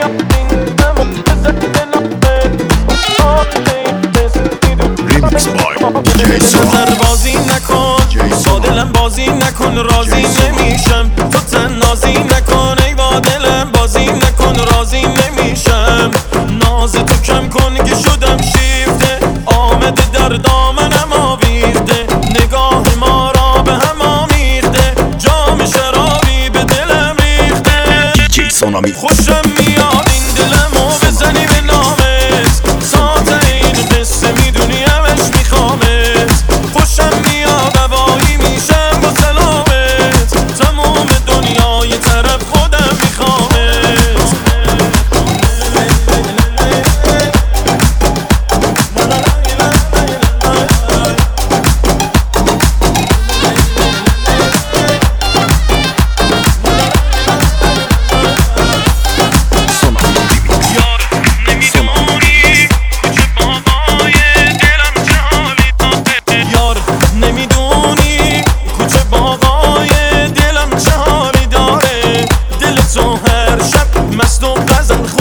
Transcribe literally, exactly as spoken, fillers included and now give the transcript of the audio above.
نظر بازی نکن با دلم بازی نکن راضی نمیشم تو تنازی نکن ای با دلم بازی نکن راضی نمیشم ناز تو کم کن که شدم شیفته آمده در دامنم آویخته نگاه ما را به هم آمیخته جام شرابی به دلم ریخته خوشم میاد این دلمو بزنی به نامت ساعت این قصه میدونی همش میخوامت خوشم میاد هوایی میشم با سلامت تموم دنیای طرف خودم میخوامت مست و غزل